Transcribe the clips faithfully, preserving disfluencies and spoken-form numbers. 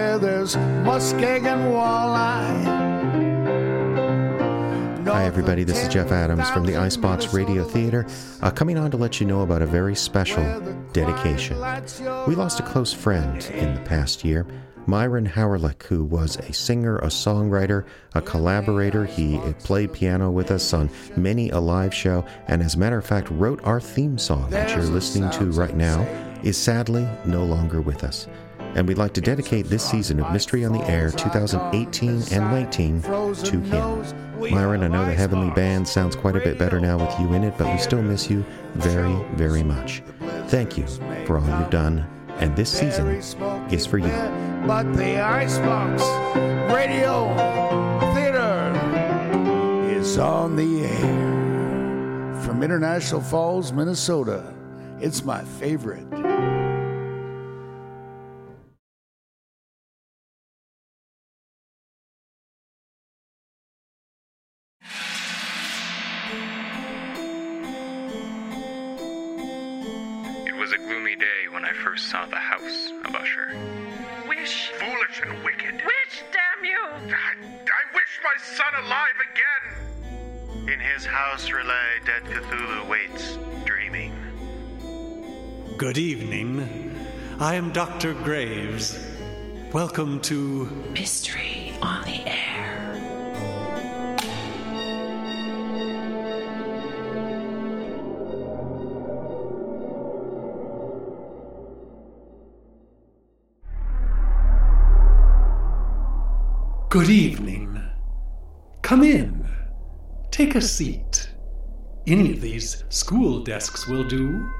where there's muskeg walleye. Hi everybody, this is Jeff Adams from the Icebox Radio Theater, uh, coming on to let you know about a very special dedication. We lost a close friend in the past year, Myron Howerlick, who was a singer, a songwriter, a collaborator. He played piano with us on many a live show, and as a matter of fact, wrote our theme song that you're listening to right now, is sadly no longer with us. And we'd like to dedicate this season of Mystery on the Air twenty eighteen and nineteen to him. Myron, I know the Heavenly Band sounds quite a bit better now with you in it, but we still miss you very, very much. Thank you for all you've done, and this season is for you. But the Icebox Radio Theater is on the air. From International Falls, Minnesota, it's my favorite. Saw the house of Usher. Wish. Foolish and wicked. Wish, damn you! I, I wish my son alive again. In his house relay, dead Cthulhu waits, dreaming. Good evening. I am Doctor Graves. Welcome to Mystery on the Air. Good evening. Come in. Take a seat. Any of these school desks will do.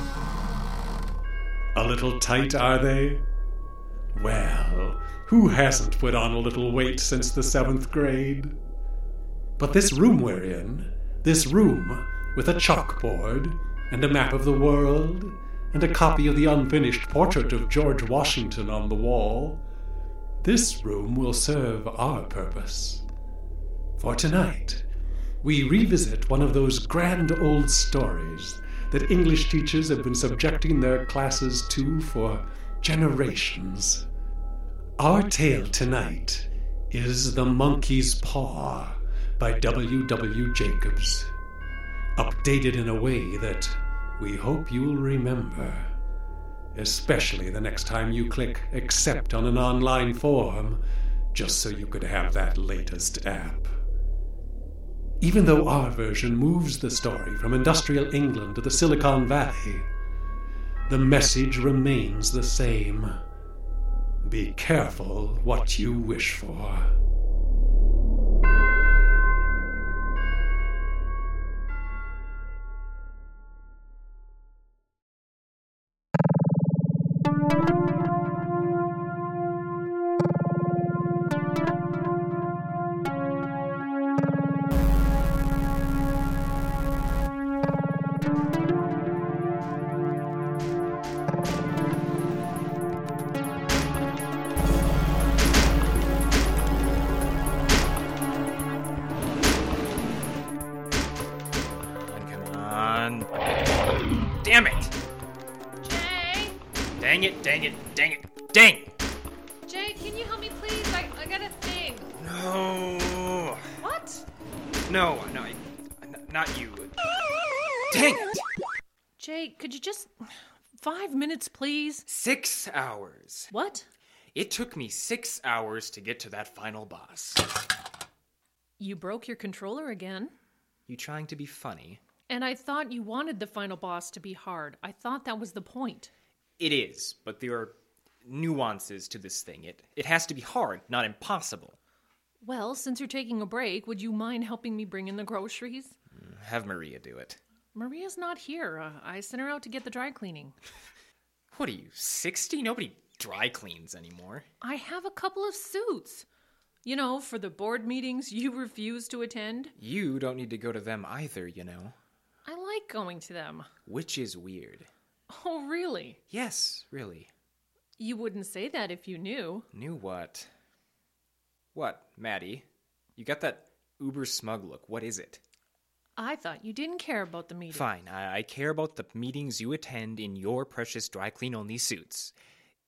A little tight, are they? Well, who hasn't put on a little weight since the seventh grade? But this room we're in, this room with a chalkboard and a map of the world and a copy of the unfinished portrait of George Washington on the wall, this room will serve our purpose. For tonight, we revisit one of those grand old stories that English teachers have been subjecting their classes to for generations. Our tale tonight is The Monkey's Paw by W W Jacobs, updated in a way that we hope you'll remember. Especially the next time you click accept on an online forum, just so you could have that latest app. Even though our version moves the story from industrial England to the Silicon Valley, the message remains the same. Be careful what you wish for. Damn it! Jay? Dang it, dang it, dang it, dang! Jay, can you help me please? I, I got a thing. No. What? No, no, I, not you. Dang it! Jay, could you just... Five minutes, please? Six hours. What? It took me six hours to get to that final boss. You broke your controller again. You trying to be funny? And I thought you wanted the final boss to be hard. I thought that was the point. It is, but there are nuances to this thing. It it has to be hard, not impossible. Well, since you're taking a break, would you mind helping me bring in the groceries? Have Maria do it. Maria's not here. Uh, I sent her out to get the dry cleaning. What are you, sixty? Nobody dry cleans anymore. I have a couple of suits. You know, for the board meetings you refuse to attend. You don't need to go to them either, you know. I like going to them. Which is weird. Oh, really? Yes, really. You wouldn't say that if you knew. Knew what? What, Maddie? You got that uber smug look. What is it? I thought you didn't care about the meeting. Fine, I, I care about the meetings you attend in your precious dry clean only suits.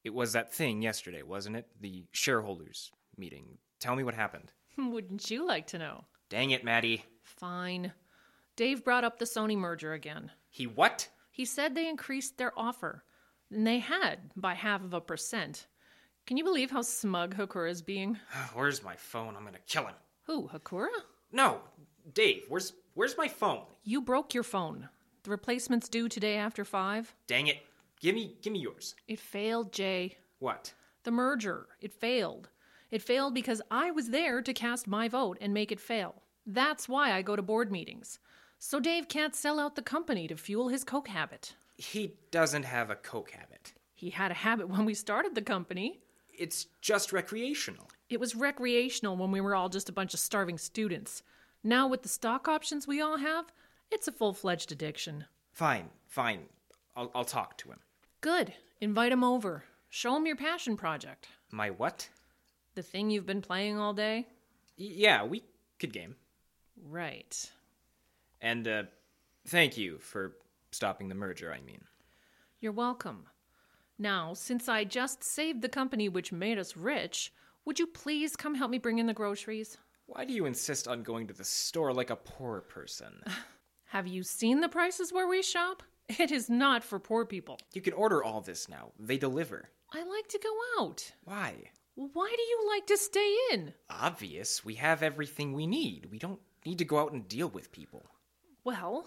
It was that thing yesterday, wasn't it? The shareholders meeting. Tell me what happened. Wouldn't you like to know? Dang it, Maddie. Fine. Dave brought up the Sony merger again. He what? He said they increased their offer. And they had, by half of a percent. Can you believe how smug Hakura is being? Where's my phone? I'm gonna kill him. Who, Hakura? No, Dave, where's where's my phone? You broke your phone. The replacement's due today after five. Dang it. Give me give me yours. It failed, Jay. What? The merger. It failed. It failed because I was there to cast my vote and make it fail. That's why I go to board meetings. So Dave can't sell out the company to fuel his coke habit. He doesn't have a coke habit. He had a habit when we started the company. It's just recreational. It was recreational when we were all just a bunch of starving students. Now with the stock options we all have, it's a full-fledged addiction. Fine, fine. I'll, I'll talk to him. Good. Invite him over. Show him your passion project. My what? The thing you've been playing all day? Y- yeah, we could game. Right. And, uh, thank you for stopping the merger, I mean. You're welcome. Now, since I just saved the company which made us rich, would you please come help me bring in the groceries? Why do you insist on going to the store like a poor person? Have you seen the prices where we shop? It is not for poor people. You can order all this now. They deliver. I like to go out. Why? Why do you like to stay in? Obvious. We have everything we need. We don't need to go out and deal with people. Well,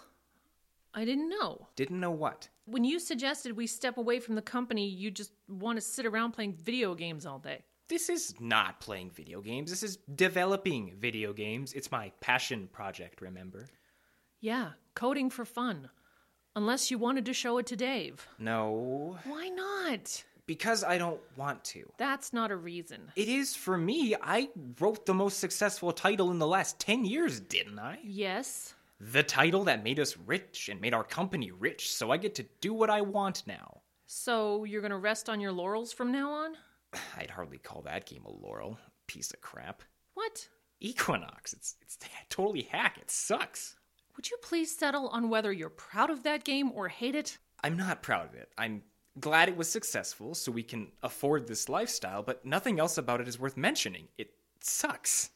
I didn't know. Didn't know what? When you suggested we step away from the company, you just want to sit around playing video games all day. This is not playing video games. This is developing video games. It's my passion project, remember? Yeah, coding for fun. Unless you wanted to show it to Dave. No. Why not? Because I don't want to. That's not a reason. It is for me. I wrote the most successful title in the last ten years, didn't I? Yes. The title that made us rich and made our company rich, so I get to do what I want now. So you're gonna rest on your laurels from now on? I'd hardly call that game a laurel. Piece of crap. What? Equinox. It's it's totally hack. It sucks. Would you please settle on whether you're proud of that game or hate it? I'm not proud of it. I'm glad it was successful so we can afford this lifestyle, but nothing else about it is worth mentioning. It sucks.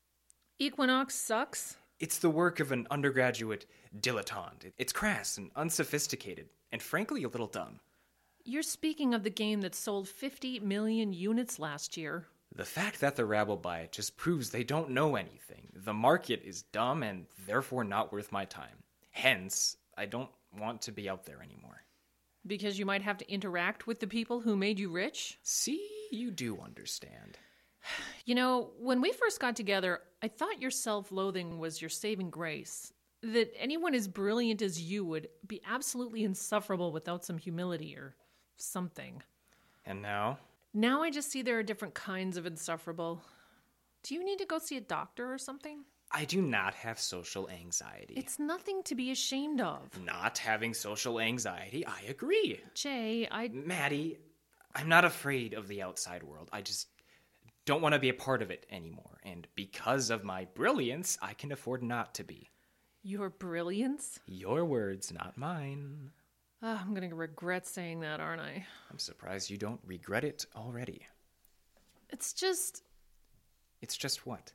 Equinox sucks? It's the work of an undergraduate dilettante. It's crass and unsophisticated, and frankly a little dumb. You're speaking of the game that sold fifty million units last year. The fact that the rabble buy it just proves they don't know anything. The market is dumb and therefore not worth my time. Hence, I don't want to be out there anymore. Because you might have to interact with the people who made you rich? See, you do understand. You know, when we first got together, I thought your self-loathing was your saving grace. That anyone as brilliant as you would be absolutely insufferable without some humility or something. And now? Now I just see there are different kinds of insufferable. Do you need to go see a doctor or something? I do not have social anxiety. It's nothing to be ashamed of. Not having social anxiety, I agree. Jay, I... Maddie, I'm not afraid of the outside world. I just don't want to be a part of it anymore. And because of my brilliance, I can afford not to be. Your brilliance? Your words, not mine. Uh, I'm going to regret saying that, aren't I? I'm surprised you don't regret it already. It's just... It's just what?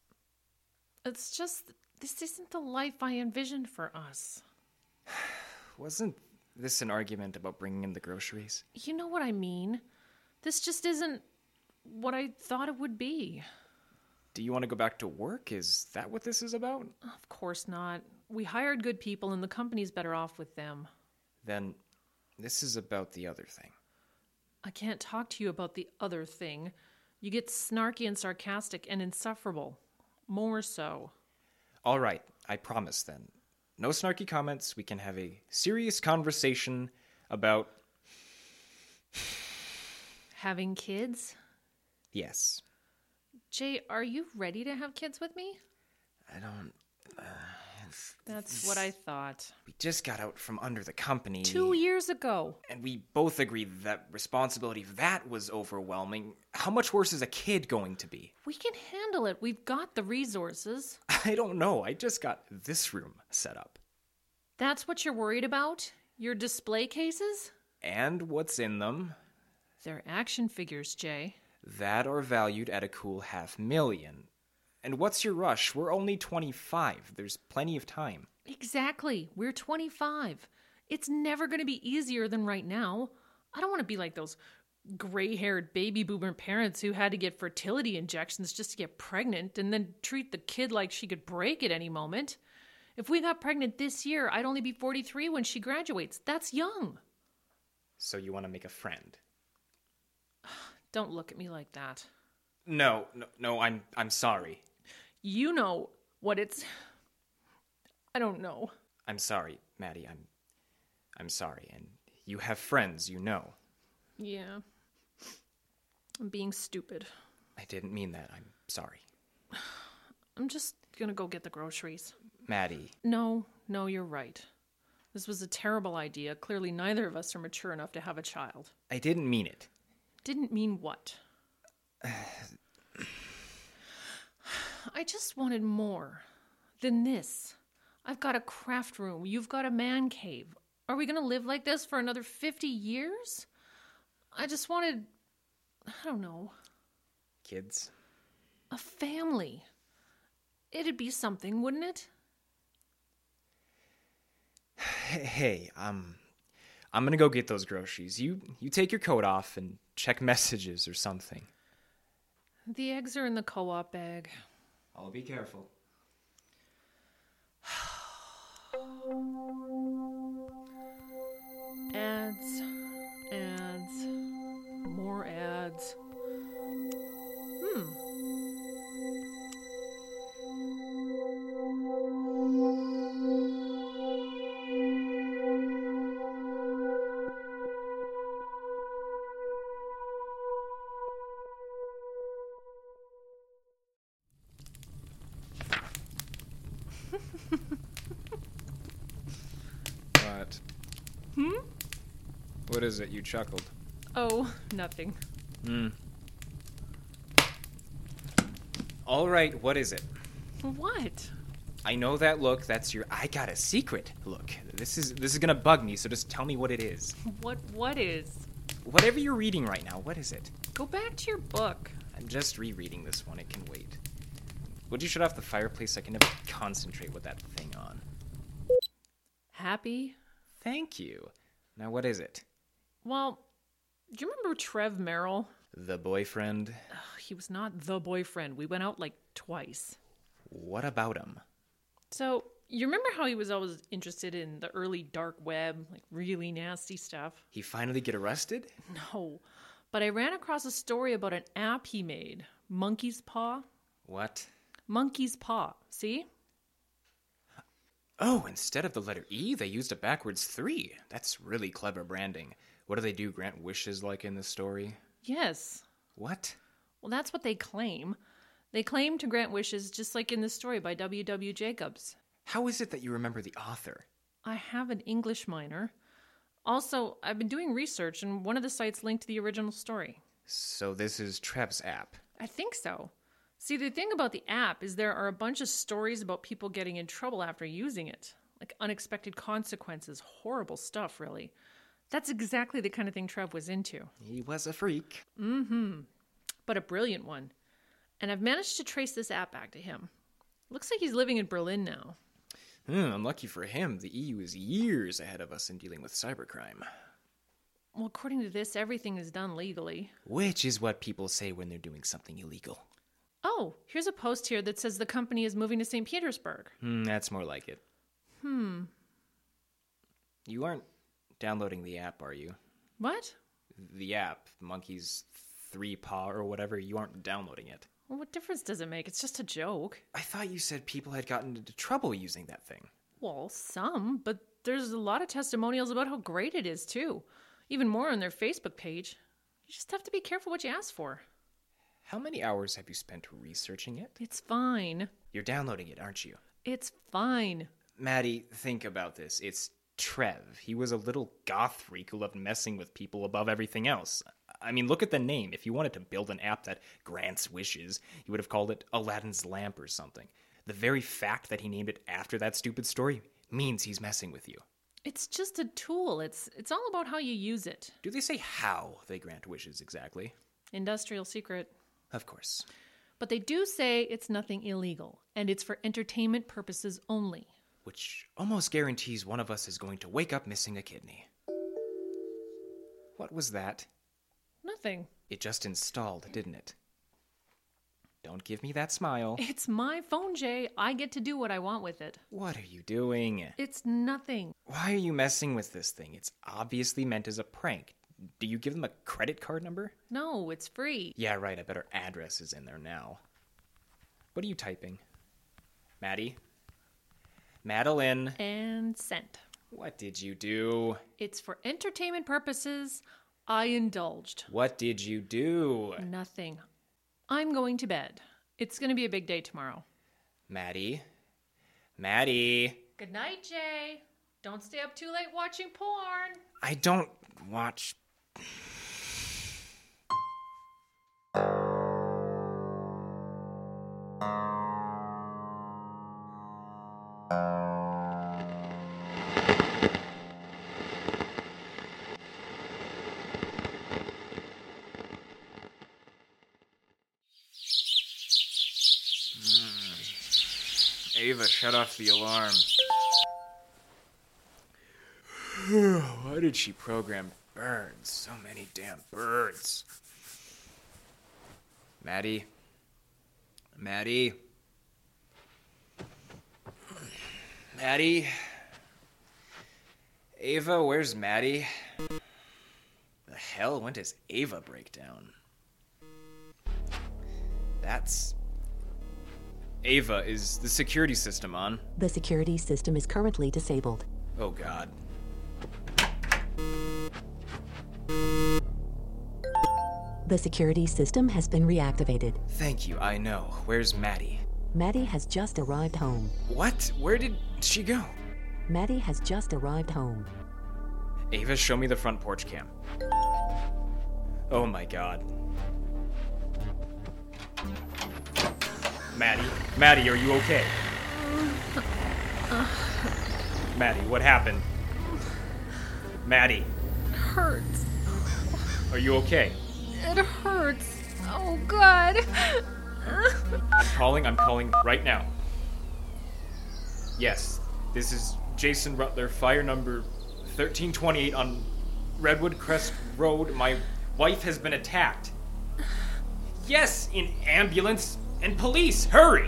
It's just... This isn't the life I envisioned for us. Wasn't this an argument about bringing in the groceries? You know what I mean. This just isn't what I thought it would be. Do you want to go back to work? Is that what this is about? Of course not. We hired good people and the company's better off with them. Then this is about the other thing. I can't talk to you about the other thing. You get snarky and sarcastic and insufferable. More so. All right, I promise then. No snarky comments. We can have a serious conversation about... Having kids? Yes. Jay, are you ready to have kids with me? I don't... Uh, That's what I thought. We just got out from under the company. Two years ago. And we both agreed that responsibility of that was overwhelming. How much worse is a kid going to be? We can handle it. We've got the resources. I don't know. I just got this room set up. That's what you're worried about? Your display cases? And what's in them. They're action figures, Jay. That are valued at a cool half million. And what's your rush? We're only twenty-five. There's plenty of time. Exactly. We're twenty-five. It's never going to be easier than right now. I don't want to be like those gray-haired baby boomer parents who had to get fertility injections just to get pregnant and then treat the kid like she could break at any moment. If we got pregnant this year, I'd only be forty-three when she graduates. That's young. So you want to make a friend? Don't look at me like that. No, no, no, I'm I'm sorry. You know what it's... I don't know. I'm sorry, Maddie. I'm I'm sorry. And you have friends, you know. Yeah. I'm being stupid. I didn't mean that. I'm sorry. I'm just gonna go get the groceries. Maddie. No, no, you're right. This was a terrible idea. Clearly neither of us are mature enough to have a child. I didn't mean it. Didn't mean what? I just wanted more than this. I've got a craft room. You've got a man cave. Are we going to live like this for another fifty years? I just wanted, I don't know. Kids? A family. It'd be something, wouldn't it? Hey, um, I'm gonna go get those groceries. You you take your coat off and check messages or something. The eggs are in the co-op bag. I'll be careful. Ads, ads, more ads. Hmm. What? Hmm? What is it? You chuckled. Oh, nothing. Hmm. All right, what is it? What? I know that look. That's your I got a secret look. This is this is gonna bug me, so just tell me what it is. What? What is? Whatever you're reading right now, what is it? Go back to your book. I'm just rereading this one. It can wait. Would you shut off the fireplace? I can never concentrate with that thing on. Happy? Thank you. Now, what is it? Well, do you remember Trev Merrill? The boyfriend? Ugh, he was not the boyfriend. We went out like twice. What about him? So, you remember how he was always interested in the early dark web, like really nasty stuff? He finally get arrested? No, but I ran across a story about an app he made, Monkey's Paw. What? Monkey's Paw, see? Oh, instead of the letter E, they used a backwards three. That's really clever branding. What do they do, grant wishes like in the story? Yes. What? Well, that's what they claim. They claim to grant wishes just like in the story by W W Jacobs. How is it that you remember the author? I have an English minor. Also, I've been doing research, and one of the sites linked to the original story. So this is Trev's app. I think so. See, the thing about the app is there are a bunch of stories about people getting in trouble after using it. Like unexpected consequences, horrible stuff, really. That's exactly the kind of thing Trev was into. He was a freak. Mm-hmm. But a brilliant one. And I've managed to trace this app back to him. Looks like he's living in Berlin now. Hmm, unlucky for him, the E U is years ahead of us in dealing with cybercrime. Well, according to this, everything is done legally. Which is what people say when they're doing something illegal. Oh, here's a post here that says the company is moving to Saint Petersburg. Hmm, that's more like it. Hmm. You aren't downloading the app, are you? What? The app, Monkey's three paw or whatever, you aren't downloading it. Well, what difference does it make? It's just a joke. I thought you said people had gotten into trouble using that thing. Well, some, but there's a lot of testimonials about how great it is, too. Even more on their Facebook page. You just have to be careful what you ask for. How many hours have you spent researching it? It's fine. You're downloading it, aren't you? It's fine. Maddie, think about this. It's Trev. He was a little goth freak who loved messing with people above everything else. I mean, look at the name. If you wanted to build an app that grants wishes, you would have called it Aladdin's Lamp or something. The very fact that he named it after that stupid story means he's messing with you. It's just a tool. It's it's all about how you use it. Do they say how they grant wishes exactly? Industrial secret. Of course. But they do say it's nothing illegal, and it's for entertainment purposes only. Which almost guarantees one of us is going to wake up missing a kidney. What was that? Nothing. It just installed, didn't it? Don't give me that smile. It's my phone, Jay. I get to do what I want with it. What are you doing? It's nothing. Why are you messing with this thing? It's obviously meant as a prank. Do you give them a credit card number? No, it's free. Yeah, right. I bet our address is in there now. What are you typing? Maddie? Madeline? And sent. What did you do? It's for entertainment purposes. I indulged. What did you do? Nothing. I'm going to bed. It's going to be a big day tomorrow. Maddie? Maddie? Good night, Jay. Don't stay up too late watching porn. I don't watch... Ava, shut off the alarm. Why did she program birds? So many damn birds. Maddie? Maddie? Maddie? Ava, where's Maddie? The hell? When does Ava break down? That's... Ava, is the security system on? The security system is currently disabled. Oh, God. The security system has been reactivated. Thank you, I know. Where's Maddie? Maddie has just arrived home. What? Where did she go? Maddie has just arrived home. Ava, show me the front porch cam. Oh my God. Maddie? Maddie, are you okay? Maddie, what happened? Maddie? It hurts. Are you okay? It hurts. Oh, God. I'm calling, I'm calling right now. Yes, this is Jason Rutler, fire number thirteen twenty-eight on Redwood Crest Road. My wife has been attacked. Yes, in ambulance and police, hurry!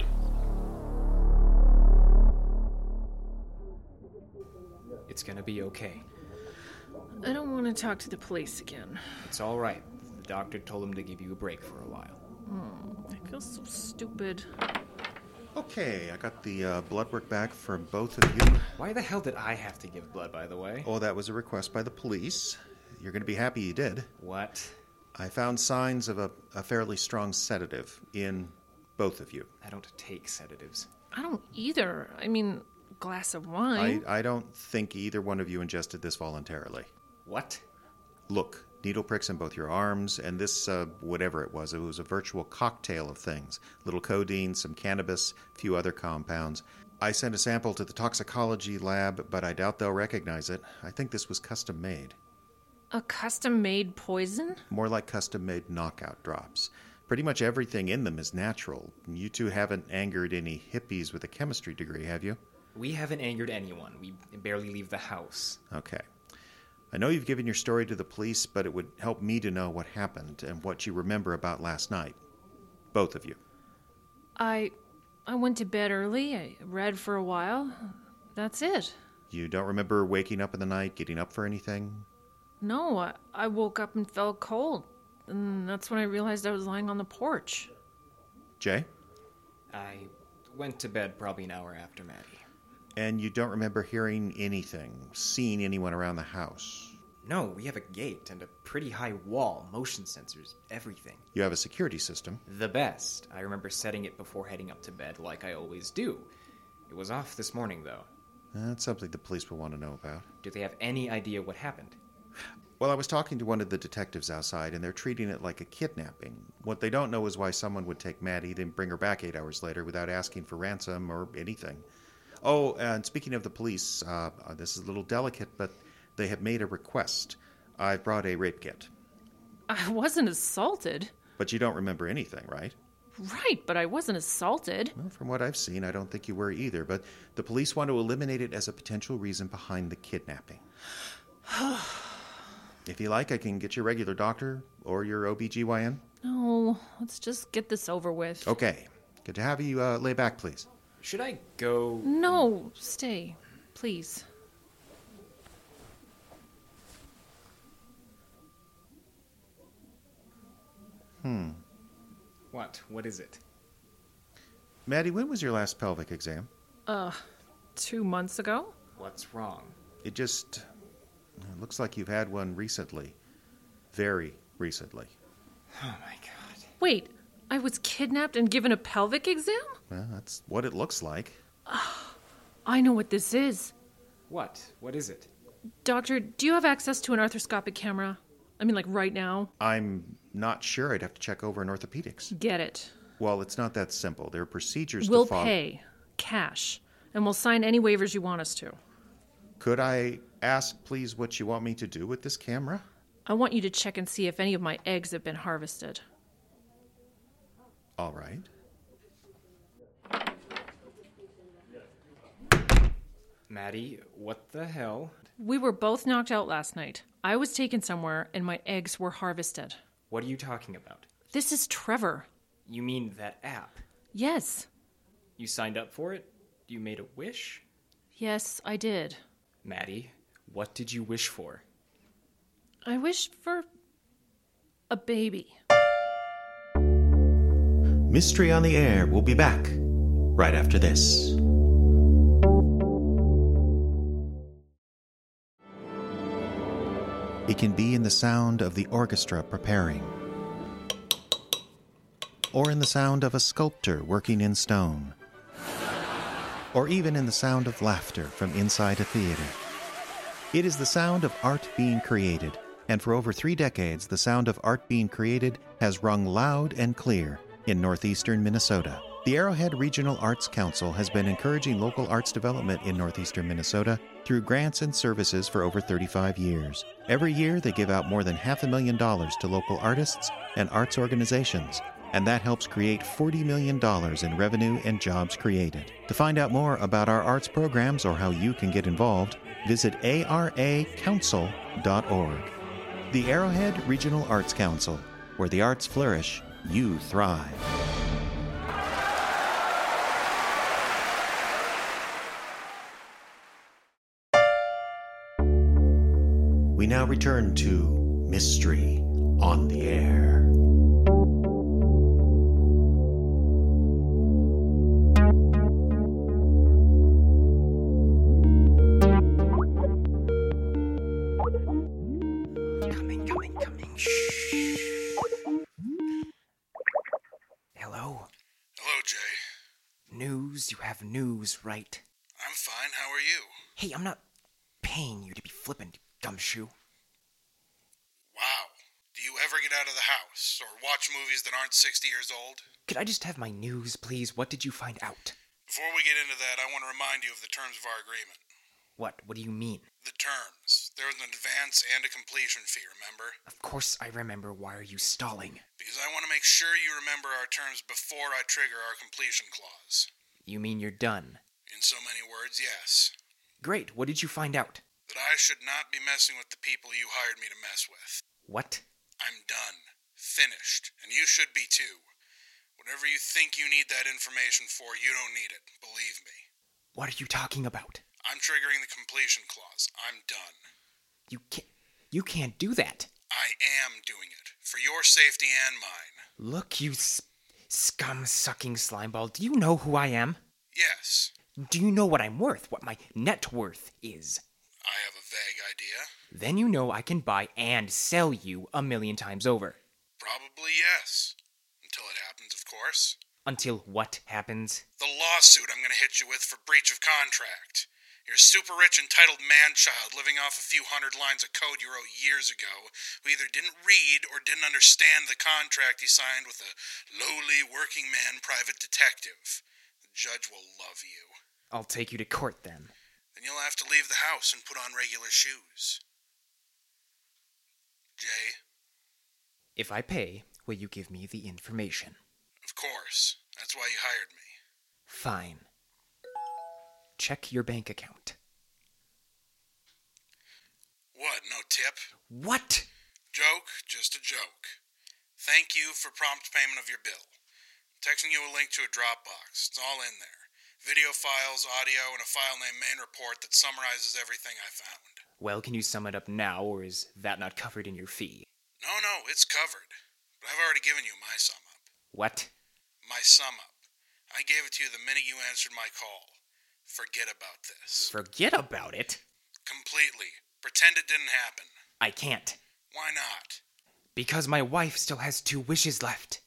It's gonna be okay. I don't want to talk to the police again. It's all right. The doctor told him to give you a break for a while. Hmm, I feel so stupid. Okay, I got the uh, blood work back for both of you. Why the hell did I have to give blood, by the way? Oh, that was a request by the police. You're going to be happy you did. What? I found signs of a, a fairly strong sedative in both of you. I don't take sedatives. I don't either. I mean, glass of wine. I, I don't think either one of you ingested this voluntarily. What? Look, needle pricks in both your arms, and this, uh, whatever it was, it was a virtual cocktail of things. Little codeine, some cannabis, a few other compounds. I sent a sample to the toxicology lab, but I doubt they'll recognize it. I think this was custom made. A custom-made poison? More like custom-made knockout drops. Pretty much everything in them is natural. You two haven't angered any hippies with a chemistry degree, have you? We haven't angered anyone. We barely leave the house. Okay. I know you've given your story to the police, but it would help me to know what happened and what you remember about last night. Both of you. I... I went to bed early. I read for a while. That's it. You don't remember waking up in the night, getting up for anything? No, I, I woke up and felt cold. And that's when I realized I was lying on the porch. Jay? I went to bed probably an hour after Maddie. And you don't remember hearing anything, seeing anyone around the house? No, we have a gate and a pretty high wall, motion sensors, everything. You have a security system? The best. I remember setting it before heading up to bed like I always do. It was off this morning, though. That's something the police will want to know about. Do they have any idea what happened? Well, I was talking to one of the detectives outside, and they're treating it like a kidnapping. What they don't know is why someone would take Maddie, then bring her back eight hours later without asking for ransom or anything. Oh, and speaking of the police, uh, uh, this is a little delicate, but they have made a request. I brought a rape kit. I wasn't assaulted. But you don't remember anything, right? Right, but I wasn't assaulted. Well, from what I've seen, I don't think you were either, but the police want to eliminate it as a potential reason behind the kidnapping. If you like, I can get your regular doctor or your O B G Y N. No, let's just get this over with. Okay. Good to have you. Uh, lay back, please. Should I go? No, stay, please. Hmm. What? What is it? Maddie, when was your last pelvic exam? Uh, two months ago? What's wrong? It just... It looks like you've had one recently. Very recently. Oh my god. Wait, I was kidnapped and given a pelvic exam? Well, that's what it looks like. I know what this is. What? What is it? Doctor, do you have access to an arthroscopic camera? I mean, like right now? I'm not sure. I'd have to check over in orthopedics. Get it. Well, it's not that simple. There are procedures We'll to follow. pay. Cash. And we'll sign any waivers you want us to. Could I ask, please, what you want me to do with this camera? I want you to check and see if any of my eggs have been harvested. All right. Maddie, what the hell? We were both knocked out last night. I was taken somewhere, and my eggs were harvested. What are you talking about? This is Trevor. You mean that app? Yes. You signed up for it? You made a wish? Yes, I did. Maddie, what did you wish for? I wished for a baby. Mystery on the Air will be back right after this. It can be in the sound of the orchestra preparing, or in the sound of a sculptor working in stone, or even in the sound of laughter from inside a theater. It is the sound of art being created, and for over three decades, the sound of art being created has rung loud and clear in northeastern Minnesota. The Arrowhead Regional Arts Council has been encouraging local arts development in northeastern Minnesota through grants and services for over thirty-five years. Every year, they give out more than half a million dollars to local artists and arts organizations, and that helps create forty million dollars in revenue and jobs created. To find out more about our arts programs or how you can get involved, visit A R A council dot org. The Arrowhead Regional Arts Council, where the arts flourish, you thrive. We now return to Mystery on the Air. Coming, coming, coming. Shh. Hello? Hello, Jay. News? You have news, right? I'm fine. How are you? Hey, I'm not paying you to be flippant, gumshoe. Wow. Do you ever get out of the house or watch movies that aren't sixty years old? Could I just have my news, please? What did you find out? Before we get into that, I want to remind you of the terms of our agreement. What? What do you mean? The terms. There was an advance and a completion fee, remember? Of course I remember. Why are you stalling? Because I want to make sure you remember our terms before I trigger our completion clause. You mean you're done? In so many words, yes. Great. What did you find out? That I should not be messing with the people you hired me to mess with. What? I'm done. Finished. And you should be too. Whatever you think you need that information for, you don't need it. Believe me. What are you talking about? I'm triggering the completion clause. I'm done. You can't... You can't do that. I am doing it. For your safety and mine. Look, you s- scum-sucking slimeball. Do you know who I am? Yes. Do you know what I'm worth? What my net worth is? I have a vague idea. Then you know I can buy and sell you a million times over. Probably yes. Until it happens, of course. Until what happens? The lawsuit I'm going to hit you with for breach of contract. You're a super rich entitled man-child living off a few hundred lines of code you wrote years ago who either didn't read or didn't understand the contract he signed with a lowly working man private detective. The judge will love you. I'll take you to court then. Then you'll have to leave the house and put on regular shoes. Jay? If I pay, will you give me the information? Of course. That's why you hired me. Fine. Check your bank account. What, no tip? What? Joke, just a joke. Thank you for prompt payment of your bill. I'm texting you a link to a Dropbox. It's all in there. Video files, audio, and a file named Main Report that summarizes everything I found. Well, can you sum it up now, or is that not covered in your fee? No, no, it's covered. But I've already given you my sum up. What? My sum up. I gave it to you the minute you answered my call. Forget about this. Forget about it? Completely. Pretend it didn't happen. I can't. Why not? Because my wife still has two wishes left.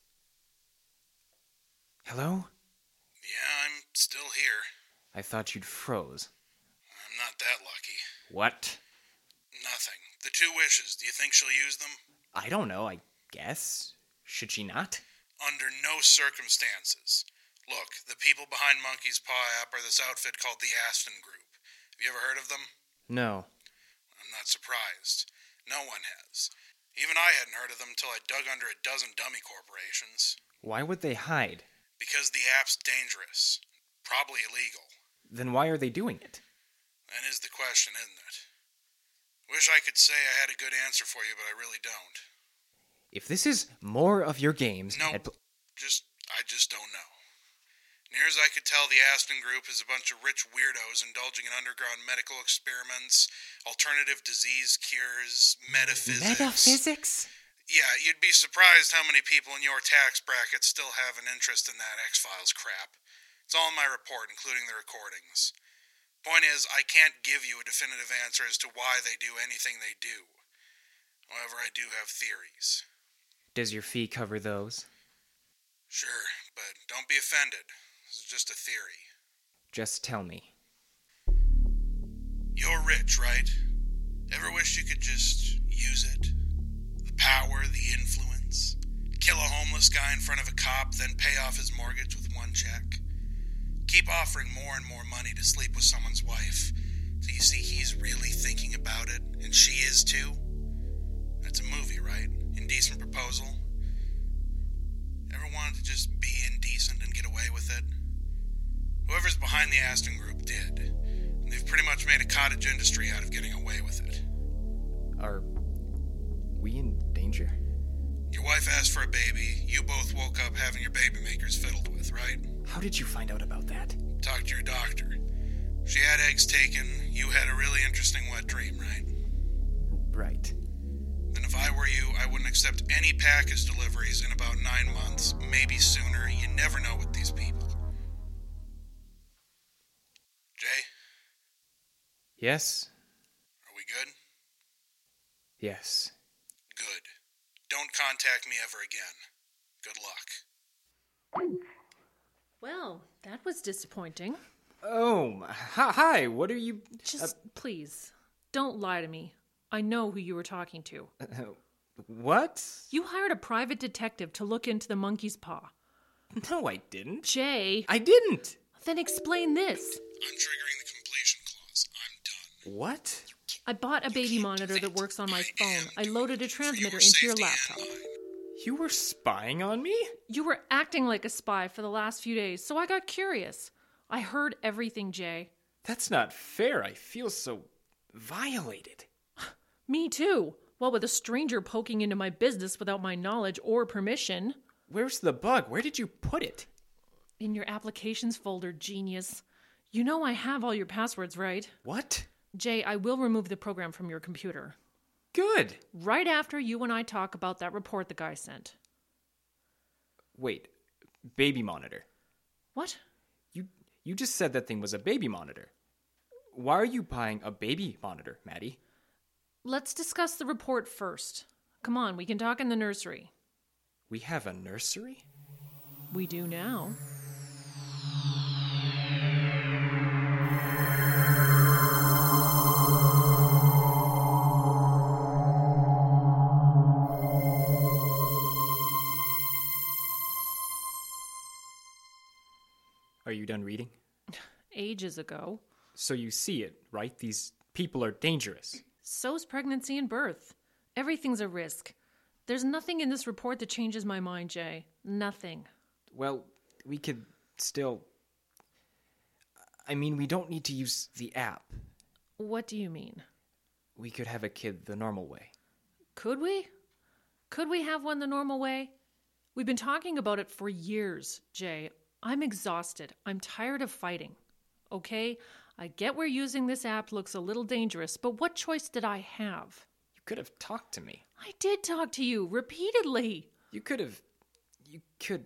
Hello? Yeah, I'm still here. I thought you'd froze. I'm not that lucky. What? Nothing. The two wishes, do you think she'll use them? I don't know, I guess. Should she not? Under no circumstances. Look, the people behind Monkey's Paw app are this outfit called the Aston Group. Have you ever heard of them? No. I'm not surprised. No one has. Even I hadn't heard of them until I dug under a dozen dummy corporations. Why would they hide? Because the app's dangerous. Probably illegal. Then why are they doing it? That is the question, isn't it? Wish I could say I had a good answer for you, but I really don't. If this is more of your games... No, pl- just, I just don't know. Near as I could tell, the Aston Group is a bunch of rich weirdos indulging in underground medical experiments, alternative disease cures, metaphysics. Metaphysics? Yeah, you'd be surprised how many people in your tax bracket still have an interest in that X-Files crap. It's all in my report, including the recordings. Point is, I can't give you a definitive answer as to why they do anything they do. However, I do have theories. Does your fee cover those? Sure, but don't be offended. This is just a theory. Just tell me. You're rich, right? Ever wish you could just use it? The power, the influence. Kill a homeless guy in front of a cop, then pay off his mortgage with one check. Keep offering more and more money to sleep with someone's wife, so you see he's really thinking about it, and she is too. That's a movie, right? Indecent Proposal. Ever wanted to just be indecent and get away with it? Whoever's behind the Aston Group did. And they've pretty much made a cottage industry out of getting away with it. Are we in danger? Your wife asked for a baby. You both woke up having your baby makers fiddled with, right? How did you find out about that? Talked to your doctor. She had eggs taken. You had a really interesting wet dream, right? Right. Then if I were you, I wouldn't accept any package deliveries in about nine months, maybe sooner. You never know with these people. Jay? Yes? Are we good? Yes. Good. Don't contact me ever again. Good luck. Well, that was disappointing. Oh, hi, hi, what are you... Just, uh, please, don't lie to me. I know who you were talking to. Uh, what? You hired a private detective to look into the monkey's paw. No, I didn't. Jay. I didn't. Then explain this. I'm triggering the completion clause. I'm done. What? I bought a baby monitor that works on my phone. I loaded a transmitter into your laptop. You were spying on me? You were acting like a spy for the last few days, so I got curious. I heard everything, Jay. That's not fair. I feel so violated. Me too. Well, with a stranger poking into my business without my knowledge or permission. Where's the bug? Where did you put it? In your applications folder, genius. You know I have all your passwords, right? What? Jay, I will remove the program from your computer. Good. Right after you and I talk about that report the guy sent. Wait, baby monitor. What? You you just said that thing was a baby monitor. Why are you buying a baby monitor, Maddie? Let's discuss the report first. Come on, we can talk in the nursery. We have a nursery? We do now. Are you done reading? ages ago. So you see it, right? These people are dangerous. So's pregnancy and birth. Everything's a risk. There's nothing in this report that changes my mind, Jay. Nothing. Well, we could still... I mean, we don't need to use the app. What do you mean? We could have a kid the normal way. Could we? Could we have one the normal way? We've been talking about it for years, Jay. I'm exhausted. I'm tired of fighting. Okay? I get where using this app looks a little dangerous, but what choice did I have? You could have talked to me. I did talk to you repeatedly. You could have... You could...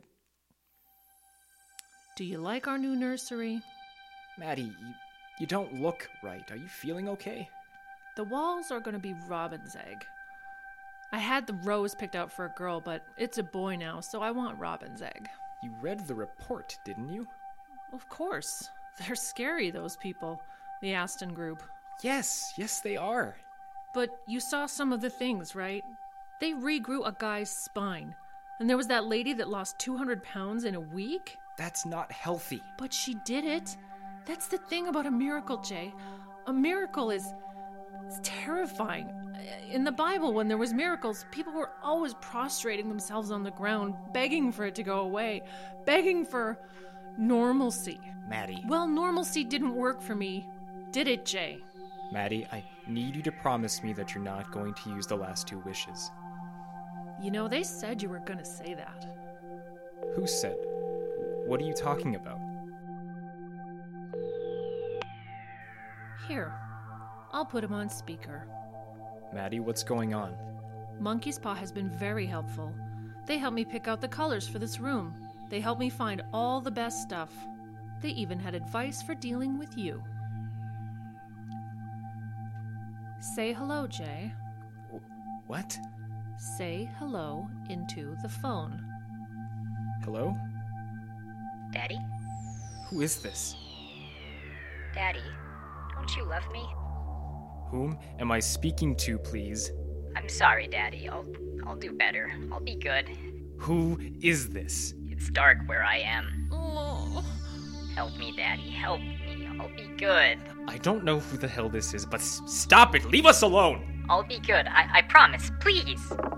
Do you like our new nursery? Maddie, you, you don't look right. Are you feeling okay? The walls are going to be robin's egg. I had the rose picked out for a girl, but it's a boy now, so I want robin's egg. You read the report, didn't you? Of course. They're scary, those people. The Aston group. Yes, yes they are. But you saw some of the things, right? They regrew a guy's spine. And there was that lady that lost two hundred pounds in a week? That's not healthy. But she did it. That's the thing about a miracle, Jay. A miracle is... it's terrifying. In the Bible, when there was miracles, people were always prostrating themselves on the ground, begging for it to go away, begging for normalcy. Maddie. Well, normalcy didn't work for me, did it, Jay? Maddie, I need you to promise me that you're not going to use the last two wishes. You know, they said you were going to say that. Who said? What are you talking about? Here, I'll put him on speaker. Maddie, what's going on? Monkey's Paw has been very helpful. They helped me pick out the colors for this room. They helped me find all the best stuff. They even had advice for dealing with you. Say hello, Jay. What? Say hello into the phone. Hello? Daddy? Who is this? Daddy, don't you love me? Whom am I speaking to, please? I'm sorry, Daddy. I'll I'll do better. I'll be good. Who is this? It's dark where I am. Oh. Help me, Daddy. Help me. I'll be good. I don't know who the hell this is, but s- stop it! Leave us alone! I'll be good. I, I promise. Please.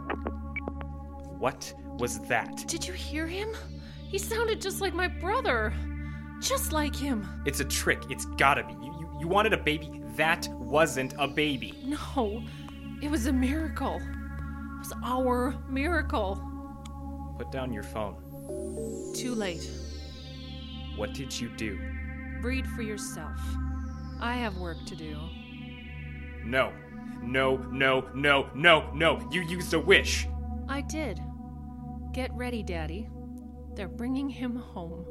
What was that? Did you hear him? He sounded just like my brother. Just like him. It's a trick. It's gotta be. You, you, you wanted a baby. That wasn't a baby. No. It was a miracle. It was our miracle. Put down your phone. Too late. What did you do? Breed for yourself. I have work to do. No. No, no, no, no, no. You used a wish. I did. Get ready, Daddy. They're bringing him home.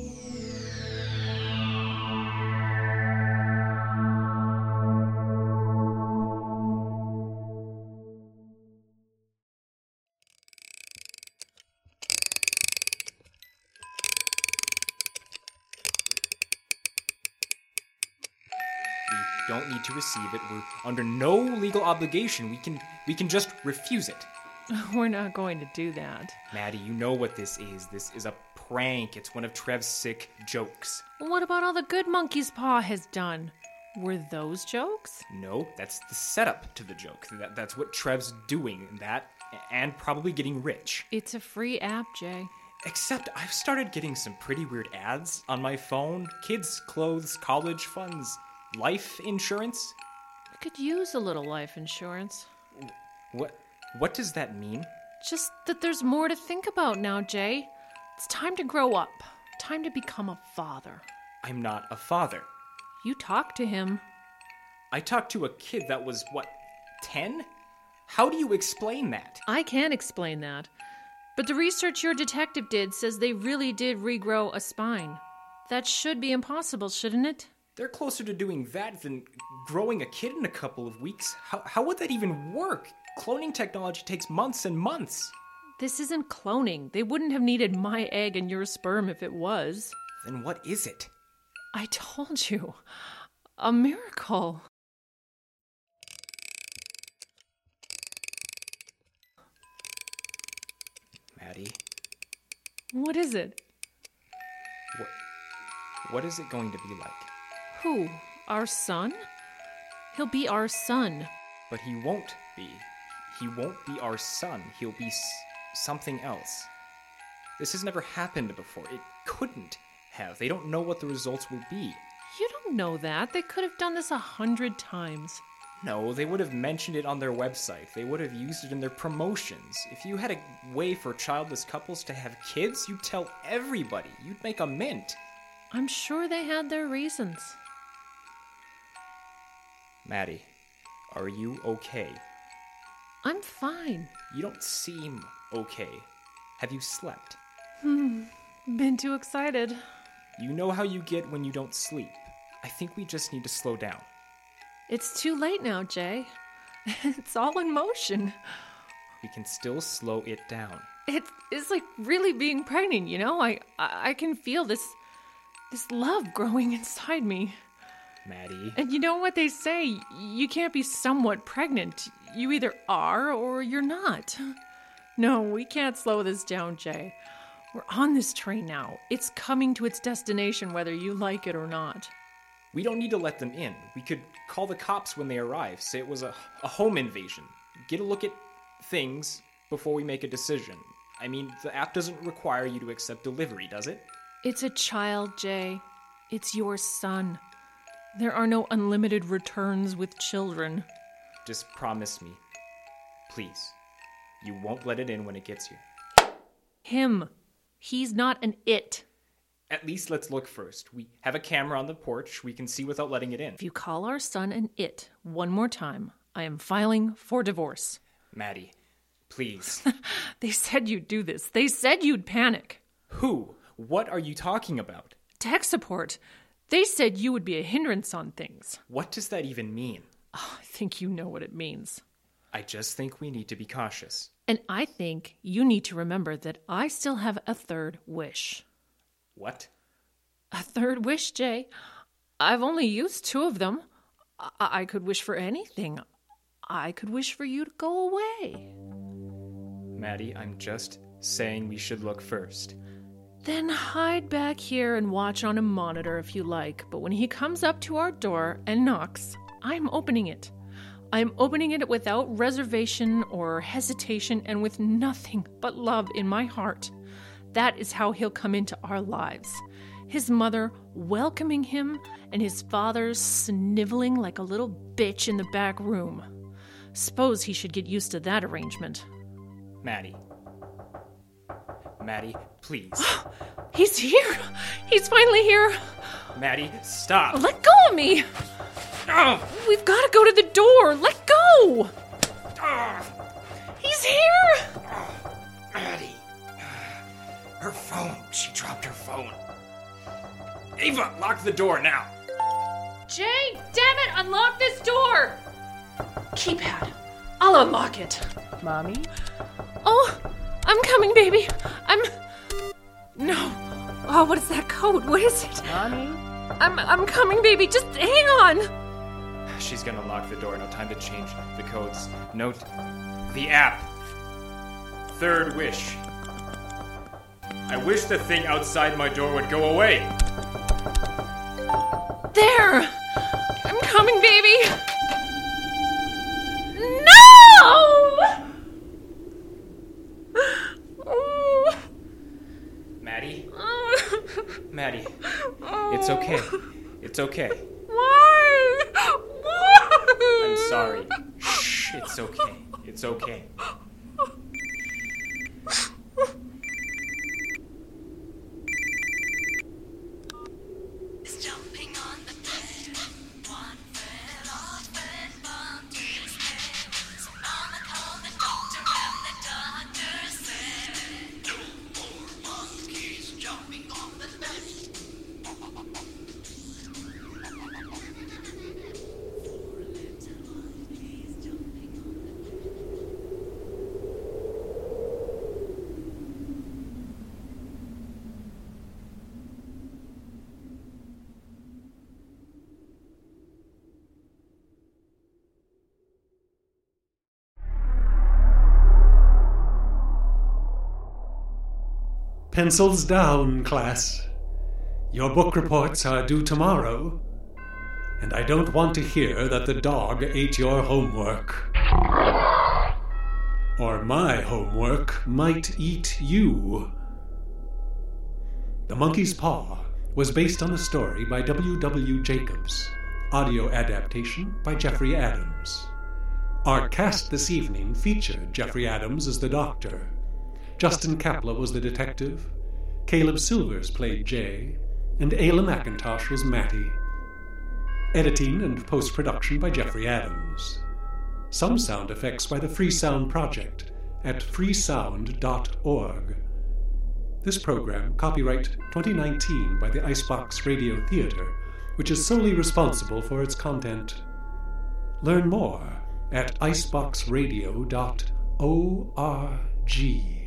We don't need to receive it. We're under no legal obligation. We can we can just refuse it. We're not going to do that. Maddie, you know what this is. This is a prank. It's one of Trev's sick jokes. What about all the good Monkey's Paw has done? Were those jokes? No, that's the setup to the joke. That, that's what Trev's doing. That, and probably getting rich. It's a free app, Jay. Except I've started getting some pretty weird ads on my phone. Kids' clothes, college funds, life insurance. We could use a little life insurance. What? What does that mean? Just that there's more to think about now, Jay. It's time to grow up. Time to become a father. I'm not a father. You talked to him. I talked to a kid that was, what, ten? How do you explain that? I can't explain that. But the research your detective did says they really did regrow a spine. That should be impossible, shouldn't it? They're closer to doing that than growing a kid in a couple of weeks. How, how would that even work? Cloning technology takes months and months. This isn't cloning. They wouldn't have needed my egg and your sperm if it was. Then what is it? I told you. A miracle. Maddie? What is it? What, What is it going to be like? Who? Our son? He'll be our son. But he won't be. He won't be our son. He'll be s- something else. This has never happened before. It couldn't have. They don't know what the results will be. You don't know that. They could have done this a hundred times. No, they would have mentioned it on their website. They would have used it in their promotions. If you had a way for childless couples to have kids, you'd tell everybody. You'd make a mint. I'm sure they had their reasons. Maddie, are you okay? I'm fine. You don't seem okay. Have you slept? Hmm. Been too excited. You know how you get when you don't sleep. I think we just need to slow down. It's too late now, Jay. It's all in motion. We can still slow it down. It's it's like really being pregnant, you know? I, I I can feel this this love growing inside me. Maddie. And you know what they say? You can't be somewhat pregnant. You either are or you're not. No, we can't slow this down, Jay. We're on this train now. It's coming to its destination whether you like it or not. We don't need to let them in. We could call the cops when they arrive, say it was a, a home invasion. Get a look at things before we make a decision. I mean, the app doesn't require you to accept delivery, does it? It's a child, Jay. It's your son. There are no unlimited returns with children. Just promise me, please, you won't let it in when it gets here. Him. He's not an it. At least let's look first. We have a camera on the porch. We can see without letting it in. If you call our son an it one more time, I am filing for divorce. Maddie, please. They said you'd do this. They said you'd panic. Who? What are you talking about? Tech support. They said you would be a hindrance on things. What does that even mean? Oh, I think you know what it means. I just think we need to be cautious. And I think you need to remember that I still have a third wish. What? A third wish, Jay. I've only used two of them. I, I could wish for anything. I could wish for you to go away. Maddie, I'm just saying we should look first. Then hide back here and watch on a monitor if you like. But when he comes up to our door and knocks, I'm opening it. I'm opening it without reservation or hesitation and with nothing but love in my heart. That is how he'll come into our lives. His mother welcoming him and his father sniveling like a little bitch in the back room. Suppose he should get used to that arrangement. Maddie. Maddie, please. He's here! He's finally here! Maddie, stop! Let go of me! Oh. We've got to go to the door! Let go! Oh. He's here! Oh. Maddie. Her phone. She dropped her phone. Ava, lock the door now. Jay, damn it, unlock this door! Keypad. I'll unlock it. Mommy? Oh, I'm coming, baby. I'm... No. Oh, what is that code? What is it? Mommy? I'm I'm coming, baby. Just hang on. She's gonna lock the door. No time to change the codes. Note the app. Third wish. I wish the thing outside my door would go away. There! I'm coming, baby! No! Maddie? Maddie, it's okay. It's okay. Why? Why? I'm sorry. Shh, it's okay. It's okay. Pencils down, class. Your book reports are due tomorrow, and I don't want to hear that the dog ate your homework. Or my homework might eat you. The Monkey's Paw was based on a story by W W Jacobs, audio adaptation by Jeffrey Adams. Our cast this evening featured Jeffrey Adams as the Doctor. Justin Kapla was the detective, Caleb Silvers played Jay, and Ayla McIntosh was Mattie. Editing and post-production by Jeffrey Adams. Some sound effects by the Free Sound Project at freesound dot org. This program, copyright twenty nineteen by the Icebox Radio Theater, which is solely responsible for its content. Learn more at icebox radio dot org.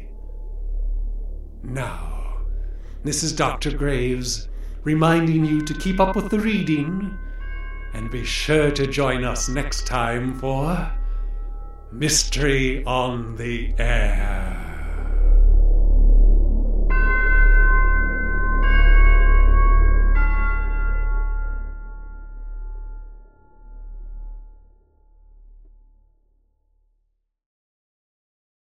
Now, this is Doctor Graves, reminding you to keep up with the reading, and be sure to join us next time for Mystery on the Air.